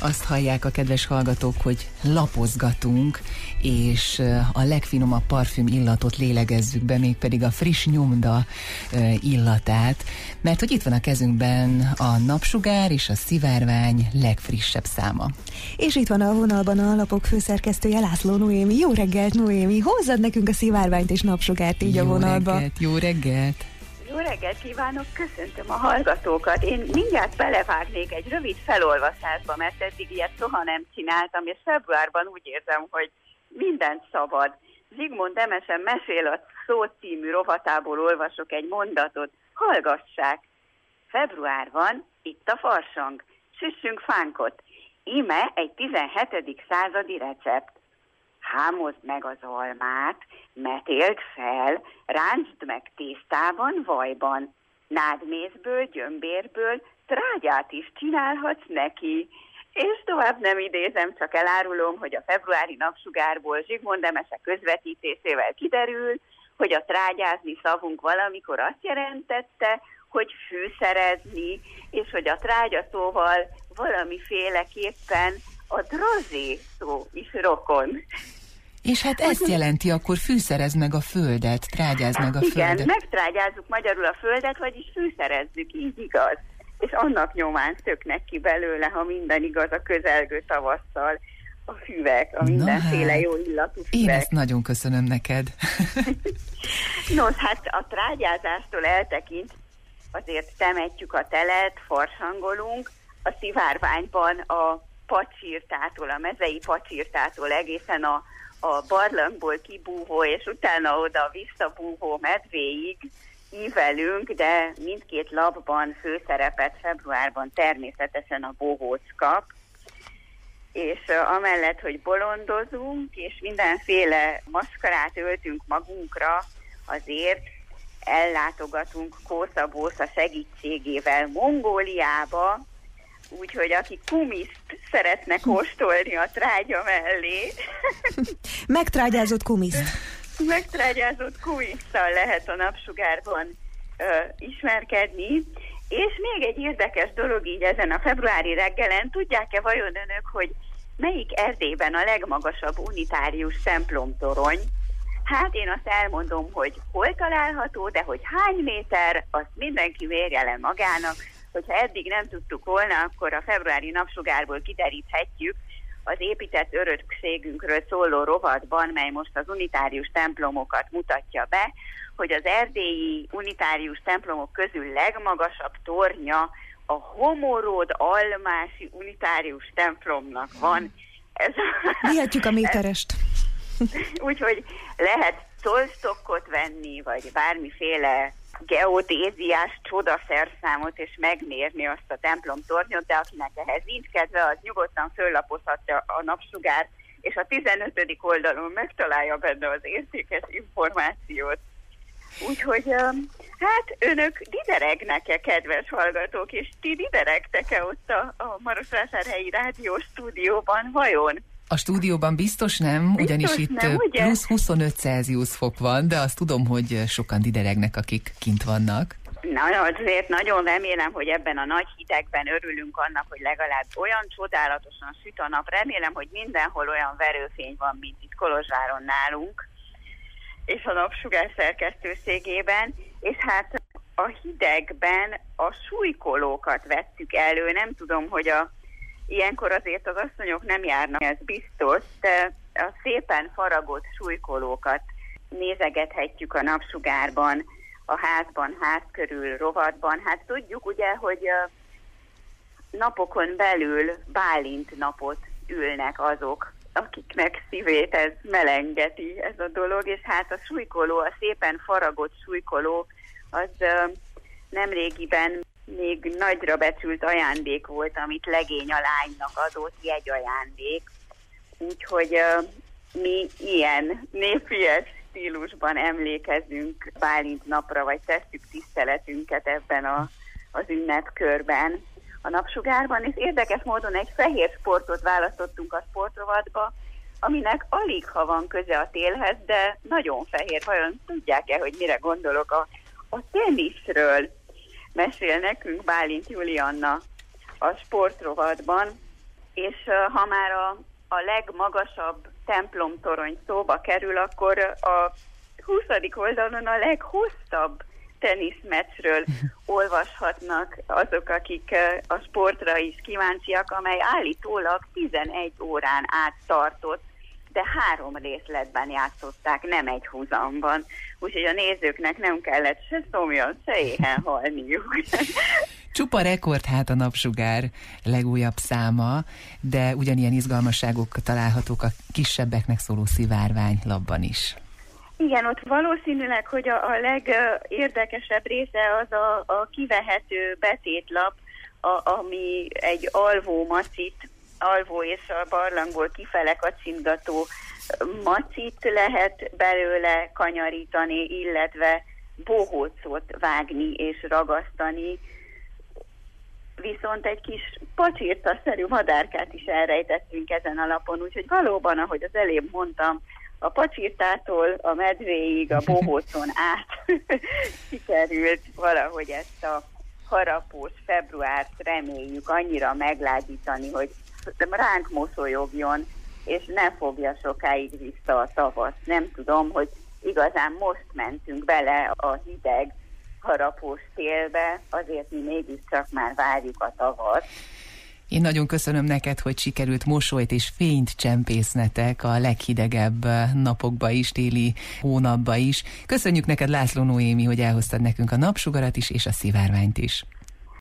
Azt hallják a kedves hallgatók, hogy lapozgatunk, és a legfinomabb parfüm illatot lélegezzük be, mégpedig a friss nyomda illatát, mert hogy itt van a kezünkben a Napsugár és a Szivárvány legfrissebb száma. És itt van a vonalban a lapok főszerkesztője, László Noémi. Jó reggelt, Noémi! Hozzad nekünk a Szivárványt és Napsugárt így a vonalba. Jó reggelt! Jó reggelt kívánok, köszöntöm a hallgatókat. Én mindjárt belevágnék egy rövid felolvasásba, mert eddig ilyet soha nem csináltam, és februárban úgy érzem, hogy mindent szabad. Zsigmond Demesen Mesél a szó című rovatából olvasok egy mondatot. Hallgassák! Február van, itt a farsang. Süssünk fánkot. Íme egy 17. századi recept. Hámozd meg az almát, metéld fel, ráncsd meg tésztában, vajban. Nádmészből, gyömbérből trágyát is csinálhatsz neki. És tovább nem idézem, csak elárulom, hogy a februári Napsugárból Zsigmond Demese közvetítésével kiderül, hogy a trágyázni szavunk valamikor azt jelentette, hogy fűszerezni, és hogy a trágya szóval valamiféleképpen a drazé szó is rokon. És hát ezt jelenti, akkor fűszerezd meg a földet, trágyázd meg a földet. Igen, megtrágyázzuk magyarul a földet, vagyis fűszerezzük, így igaz. És annak nyomán szöknek ki belőle, ha minden igaz, a közelgő tavasszal a füvek, a mindenféle jó illatú füvek. Én ezt nagyon köszönöm neked. Nos, hát a trágyázástól eltekint, azért temetjük a telet, farsangolunk, a Szivárványban a pacsirtától, a mezei pacsirtától egészen a barlangból kibúvó, és utána oda visszabúvó medvéig ívelünk, de mindkét lapban főszerepet februárban természetesen a bohóc kap, és amellett, hogy bolondozunk, és mindenféle maskarát öltünk magunkra, azért ellátogatunk Kósza-Bósza segítségével Mongóliába, úgyhogy aki kumiszt szeretne kóstolni a trágya mellé. Megtrágyázott kumiszt. Megtrágyázott kumisszal lehet a Napsugárban ismerkedni. És még egy érdekes dolog így ezen a februári reggelen, tudják-e vajon önök, hogy melyik Erdélyben a legmagasabb unitárius templomtorony? Hát én azt elmondom, hogy hol található, de hogy hány méter, azt mindenki mérje le magának. Hogyha eddig nem tudtuk volna, akkor a februári Napsugárból kideríthetjük az épített örökségünkről szóló rovatban, mely most az unitárius templomokat mutatja be, hogy az erdélyi unitárius templomok közül legmagasabb tornya a Homoród Almási unitárius templomnak van. Vihetjük a méterest. Úgyhogy lehet szolstokkot venni, vagy bármiféle geodéziás csodaszerszámot, és megmérni azt a templomtornyot, de akinek ehhez nincs kedve, az nyugodtan föllapozhatja a Napsugárt, és a 15. oldalon megtalálja benne az értékes információt. Úgyhogy, hát önök dideregnek-e, kedves hallgatók, és ti dideregtek-e ott a Marosvásárhelyi Rádió stúdióban, vajon? A stúdióban biztos nem, ugyanis itt nem, ugye? plusz 25 Celsius fok van, de azt tudom, hogy sokan dideregnek, akik kint vannak. Na, azért nagyon remélem, hogy ebben a nagy hidegben örülünk annak, hogy legalább olyan csodálatosan süt a nap. Remélem, hogy mindenhol olyan verőfény van, mint itt Kolozsváron nálunk, és a Napsugár szerkesztőségében, és hát a hidegben a súlykolókat vettük elő. Nem tudom, hogy ilyenkor azért az asszonyok nem járnak, ez biztos, de a szépen faragott súlykolókat nézegethetjük a Napsugárban, a házban, ház körül, rovatban. Hát tudjuk ugye, hogy napokon belül Bálint napot ülnek azok, akiknek szívét ez melengeti, ez a dolog, és hát a súlykoló, a szépen faragott súlykoló, az nemrégiben még nagyra becsült ajándék volt, amit legény a lánynak adott, jegyajándék. Úgyhogy mi ilyen népies stílusban emlékezünk Bálint napra, vagy tesszük tiszteletünket ebben az ünnepkörben a Napsugárban, és érdekes módon egy fehér sportot választottunk a sportrovatba, aminek alig ha van köze a télhez, de nagyon fehér. Vajon tudják-e, hogy mire gondolok? A teniszről mesél nekünk Bálint Julianna a sportrovatban, és ha már a legmagasabb templomtorony szóba kerül, akkor a 20. oldalon a leghosszabb teniszmeccsről olvashatnak azok, akik a sportra is kíváncsiak, amely állítólag 11 órán át tartott, de 3 részletben játszották, nem egy húzamban. Úgyhogy a nézőknek nem kellett se szomjon, se éhen halniuk. Csupa rekord hát a Napsugár legújabb száma, de ugyanilyen izgalmasságok találhatók a kisebbeknek szóló szivárványlapban is. Igen, ott valószínűleg, hogy a legérdekesebb része az a kivehető betétlap, ami egy alvó és a barlangból kifele kacsingató macit lehet belőle kanyarítani, illetve bohócot vágni és ragasztani. Viszont egy kis pacsirtaszerű madárkát is elrejtettünk ezen a lapon, úgyhogy valóban, ahogy az előbb mondtam, a pacsirtától a medvéig, a bohócon át sikerült valahogy ezt a harapós februárt reméljük annyira meglázítani, hogy ránk mosolyogjon, és ne fogja sokáig vissza a tavasz. Nem tudom, hogy igazán most mentünk bele a hideg, harapós télbe, azért mi mégiscsak már várjuk a tavasz. Én nagyon köszönöm neked, hogy sikerült mosolyt és fényt csempésznetek a leghidegebb napokba is, téli hónapba is. Köszönjük neked, László Noémi, hogy elhoztad nekünk a Napsugarat is, és a szivárványt is.